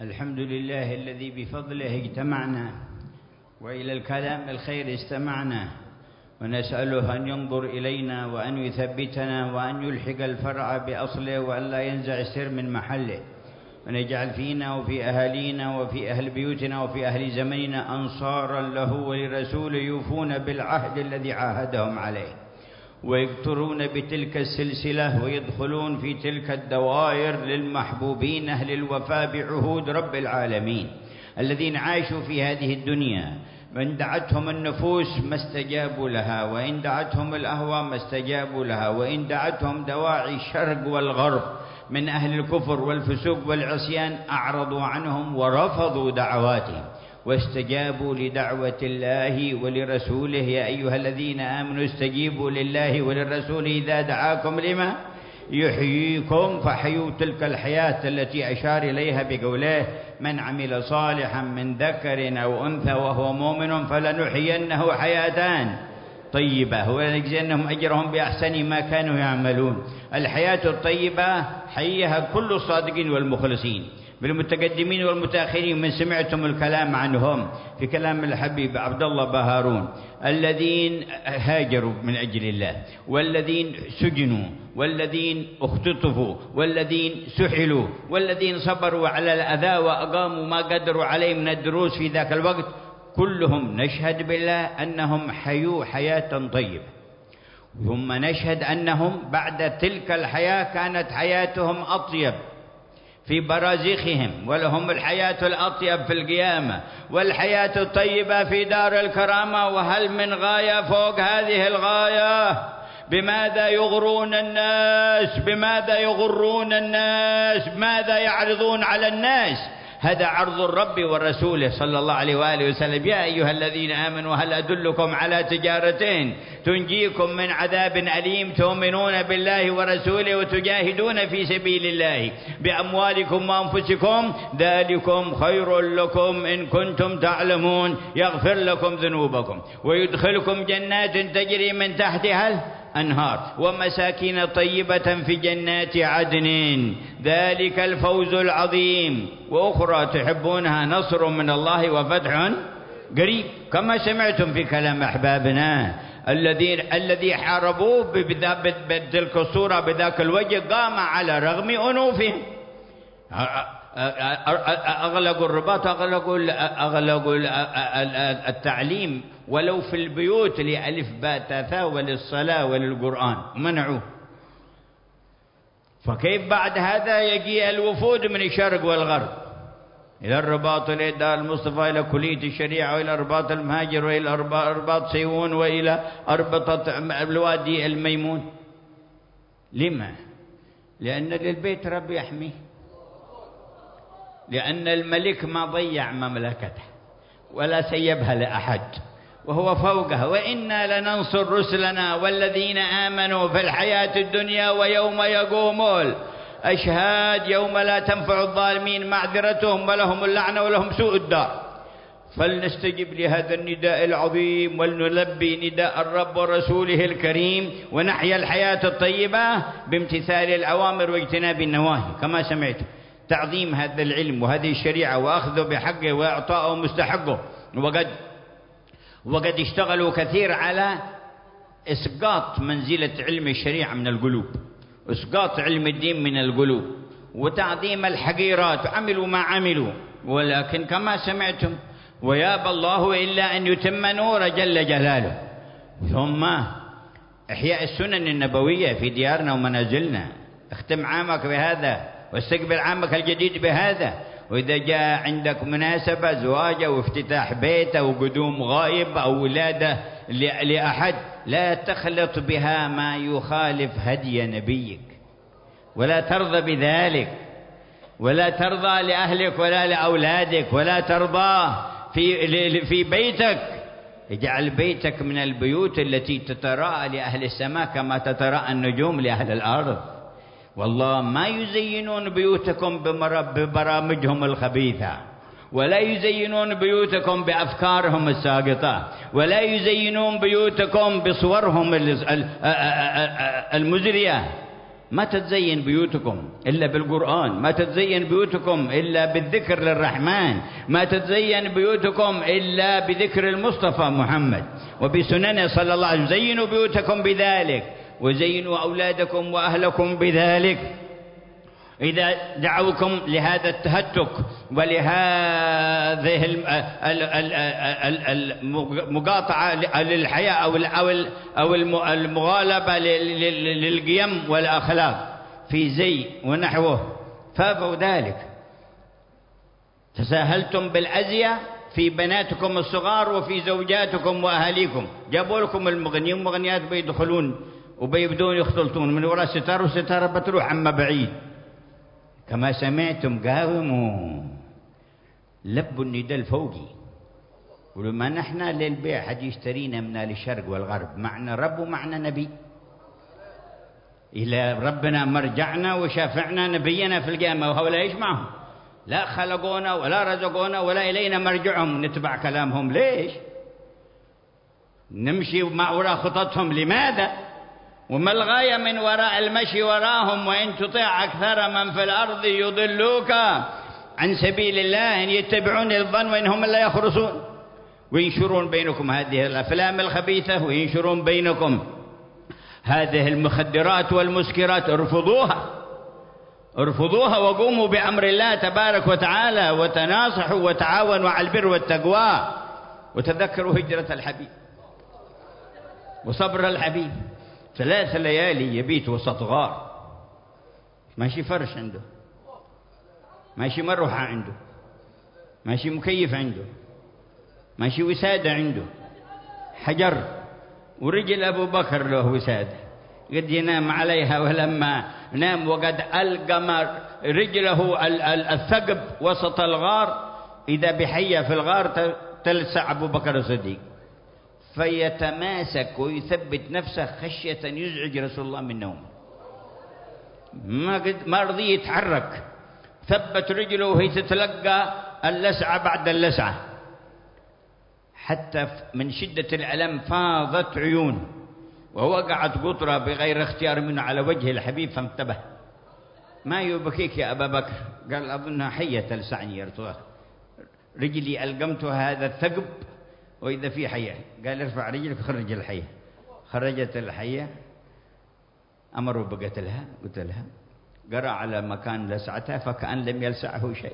الحمد لله الذي بفضله اجتمعنا وإلى الكلام الخير استمعنا، ونسأله أن ينظر إلينا وأن يثبتنا وأن يلحق الفرع بأصله وأن لا ينزع السر من محله، ونجعل فينا وفي أهالينا وفي أهل بيوتنا وفي أهل زمننا أنصارا له ولرسوله يوفون بالعهد الذي عاهدهم عليه، ويقطرون بتلك السلسلة ويدخلون في تلك الدوائر للمحبوبين أهل الوفاء بعهود رب العالمين الذين عاشوا في هذه الدنيا، وإن دعتهم النفوس ما استجابوا لها، وإن دعتهم الأهواء ما استجابوا لها، وإن دعتهم دواعي الشرق والغرب من أهل الكفر والفسوق والعصيان أعرضوا عنهم ورفضوا دعواتهم واستجابوا لدعوة الله ولرسوله. يا أيها الذين آمنوا استجيبوا لله وللرسول إذا دعاكم لما يحييكم فحيوا تلك الحياة التي أشار إليها بقوله: من عمل صالحا من ذكر أو أنثى وهو مؤمن فلنحيينه حياة طيبة ولنجزينهم أجرهم بأحسن ما كانوا يعملون. الحياة الطيبة حيها كل الصادقين والمخلصين بالمتقدمين والمتأخرين، من سمعتم الكلام عنهم في كلام الحبيب عبد الله بهارون، الذين هاجروا من أجل الله، والذين سجنوا، والذين اختطفوا، والذين سحلوا، والذين صبروا على الأذى وأقاموا ما قدروا عليه من الدروس في ذاك الوقت، كلهم نشهد بالله أنهم حيوا حياة طيبة، ثم نشهد أنهم بعد تلك الحياة كانت حياتهم أطيب في برازخهم، ولهم الحياة الأطيب في القيامة، والحياة الطيبة في دار الكرامة. وهل من غاية فوق هذه الغاية؟ بماذا يغرون الناس؟ بماذا يغرون الناس؟ ماذا يعرضون على الناس؟ هذا عرض الرب ورسوله صلى الله عليه وآله وسلم: يا أيها الذين آمنوا هل أدلكم على تجارة تنجيكم من عذاب أليم تؤمنون بالله ورسوله وتجاهدون في سبيل الله بأموالكم وأنفسكم ذلكم خير لكم إن كنتم تعلمون يغفر لكم ذنوبكم ويدخلكم جنات تجري من تحتها أنهار ومساكن طيبة في جنات عدن ذلك الفوز العظيم، وأخرى تحبونها نصر من الله وفتح قريب، كما سمعتم في كلام أحبابنا الذي حاربوه بتلك الصورة بذاك الوجه، قام على رغم أنوفهم، أغلقوا الرباط، أغلقوا التعليم ولو في البيوت لألف باء تاء ثاء وللصلاة وللقرآن منعوه. فكيف بعد هذا يجي الوفود من الشرق والغرب إلى الرباط، إلى دار المصطفى، إلى كلية الشريعة، وإلى رباط المهاجر، وإلى رباط سيوون، وإلى أربطة الوادي الميمون؟ لما؟ لأن للبيت رب يحميه، لأن الملك ما ضيع مملكته ولا سيبها لأحد وهو فوقها، وإنا لننصر رسلنا والذين آمنوا في الحياة الدنيا ويوم يقوم الأشهاد يوم لا تنفع الظالمين معذرتهم ولهم اللعنة ولهم سوء الدار. فلنستجب لهذا النداء العظيم ولنلبي نداء الرب ورسوله الكريم، ونحيا الحياة الطيبة بامتثال الأوامر واجتناب النواهي، كما سمعت تعظيم هذا العلم وهذه الشريعة وأخذه بحقه وإعطائه مستحقه. وقد اشتغلوا كثير على إسقاط منزلة علم الشريعة من القلوب، إسقاط علم الدين من القلوب، وتعظيم الحقيرات، عملوا ما عملوا، ولكن كما سمعتم ويابى الله إلا أن يتم نور جل جلاله. ثم إحياء السنن النبوية في ديارنا ومنازلنا، اختم عامك بهذا واستقبل عامك الجديد بهذا، وإذا جاء عندك مناسبة زواج أو افتتاح بيت أو قدوم غائب أو ولادة لأحد، لا تخلط بها ما يخالف هدي نبيك، ولا ترضى بذلك، ولا ترضى لأهلك ولا لأولادك، ولا ترضى في بيتك. اجعل بيتك من البيوت التي تتراءى لأهل السماء كما تتراءى النجوم لأهل الأرض. والله ما يزينون بيوتكم ببرامجهم الخبيثة، ولا يزينون بيوتكم بأفكارهم الساقطة، ولا يزينون بيوتكم بصورهم المزرية، ما تتزين بيوتكم إلا بالقرآن، ما تتزين بيوتكم إلا بالذكر للرحمن، ما تتزين بيوتكم إلا بذكر المصطفى محمد وبسننه صلى الله عليه وسلم. زينوا بيوتكم بذلك، وزينوا أولادكم وأهلكم بذلك. إذا دعوكم لهذا التهتك ولهذه المقاطعة للحياة أو المغالبة للقيم والأخلاق في زي ونحوه، فابوا ذلك. تساهلتم بالأزياء في بناتكم الصغار وفي زوجاتكم وأهاليكم. جابوا لكم المغنيين والمغنيات بيدخلون وبيبدون يختلطون من وراء ستار، والستارة بتروح عما بعيد. كما سمعتم قاوموا، لبوا النداء الفوقي. ولما نحن للبيع حد يشترينا من الشرق والغرب، معنا رب ومعنا نبي. إلى ربنا مرجعنا وشافعنا نبينا في القيامة، وهؤلاء ايش معهم؟ لا خلقونا ولا رزقونا ولا إلينا مرجعهم نتبع كلامهم. ليش؟ نمشي مع وراء خططهم. لماذا؟ وما الغاية من وراء المشي وراهم؟ وإن تطيع أكثر من في الأرض يضلوك عن سبيل الله، إن يتبعون الظن وإنهم لا يخرصون، وينشرون بينكم هذه الأفلام الخبيثة، وينشرون بينكم هذه المخدرات والمسكرات. ارفضوها وقوموا بأمر الله تبارك وتعالى، وتناصحوا وتعاونوا على البر والتقوى، وتذكروا هجرة الحبيب وصبر الحبيب. 3 ليالي يبيت وسط غار، ماشي فرش عنده، ماشي مروحة عنده، ماشي مكيف عنده، ماشي وسادة عنده، حجر. ورجل أبو بكر له وسادة قد ينام عليها، ولما نام وقد ألقم رجله الثقب وسط الغار، إذا بحية في الغار تلسع أبو بكر الصديق، فيتماسك ويثبت نفسه خشية يزعج رسول الله من نومه. ما رضي يتحرك، ثبت رجله وهي تتلقى اللسعة بعد اللسعة، حتى من شدة الألم فاضت عيون، ووقعت قطرة بغير اختيار منه على وجه الحبيب، فانتبه. ما يبكيك يا أبا بكر؟ قال أظنها حية تلسعني يا رسول الله، رجلي ألقمتها هذا الثقب وإذا في حية. قال ارفع رجلك وخرج الحية. خرجت الحية، أمروا بقتلها، قتلها، قرأ على مكان لسعتها فكأن لم يلسعه شيء.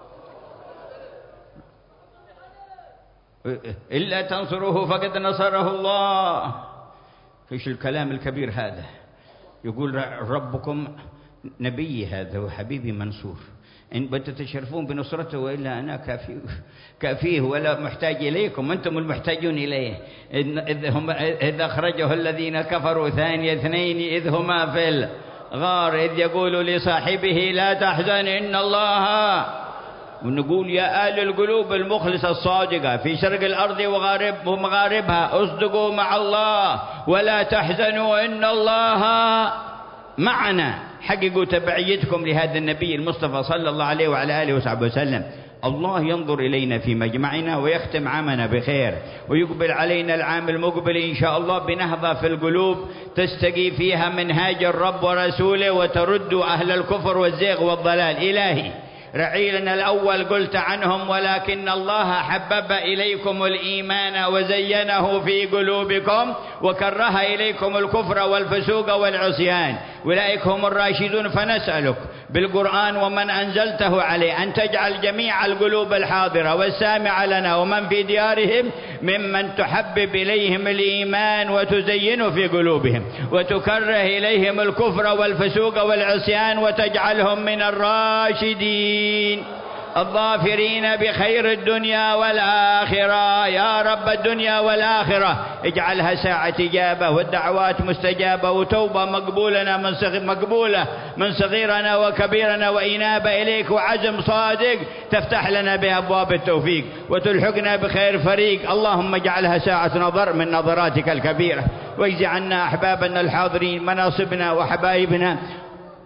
إلا تنصروه فقد نصره الله. فيش الكلام الكبير هذا؟ يقول ربكم نبي هذا وحبيبي منصور، إن تتشرفون بنصرته، وإلا أنا كافيه ولا محتاج إليكم، أنتم المحتاجون إليه. إذ أخرجه الذين كفروا ثاني 2 إذ هما في الغار إذ يقول لصاحبه لا تحزن إن الله. ونقول يا آل القلوب المخلصة الصادقة في شرق الأرض ومغاربها، اصدقوا مع الله ولا تحزنوا إن الله معنا. حققوا تبعيتكم لهذا النبي المصطفى صلى الله عليه وعلى آله وصحبه وسلم. الله ينظر إلينا في مجمعنا ويختم عامنا بخير، ويقبل علينا العام المقبل إن شاء الله بنهضة في القلوب تستقي فيها منهاج الرب ورسوله، وترد أهل الكفر والزيغ والضلال. إلهي رعيلنا الأول قلت عنهم ولكن الله حبب إليكم الإيمان وزينه في قلوبكم وكره إليكم الكفر والفسوق والعصيان، أولئك هم الراشدون. فنسألك بالقرآن ومن أنزلته عليه أن تجعل جميع القلوب الحاضرة والسامعة لنا ومن في ديارهم ممن تحبب إليهم الإيمان وتزينه في قلوبهم وتكره إليهم الكفر والفسوق والعصيان وتجعلهم من الراشدين الظافرين بخير الدنيا والآخرة. يا رب الدنيا والآخرة اجعلها ساعة إجابة والدعوات مستجابة وتوبة مقبولة من صغيرنا وكبيرنا وإنابة إليك وعزم صادق تفتح لنا بأبواب التوفيق وتلحقنا بخير فريق. اللهم اجعلها ساعة نظر من نظراتك الكبيرة، واجز عنا أحبابنا الحاضرين مناصبنا وحبايبنا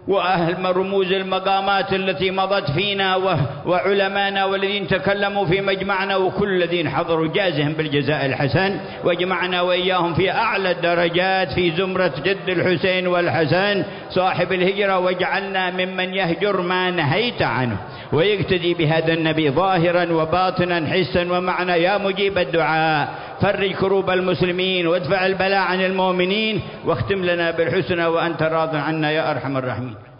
وأهل رموز المقامات التي مضت فينا وعلمانا والذين تكلموا في مجمعنا وكل الذين حضروا جازهم بالجزاء الحسن، واجمعنا وإياهم في أعلى الدرجات في زمرة جد الحسين والحسن صاحب الهجرة، واجعلنا ممن يهجر ما نهيت عنه ويقتدي بهذا النبي ظاهرا وباطنا حسا ومعنى. يا مجيب الدعاء فرج كروب المسلمين وادفع البلاء عن المؤمنين، واختم لنا بالحسنى وأنت راض عنا يا أرحم الراحمين.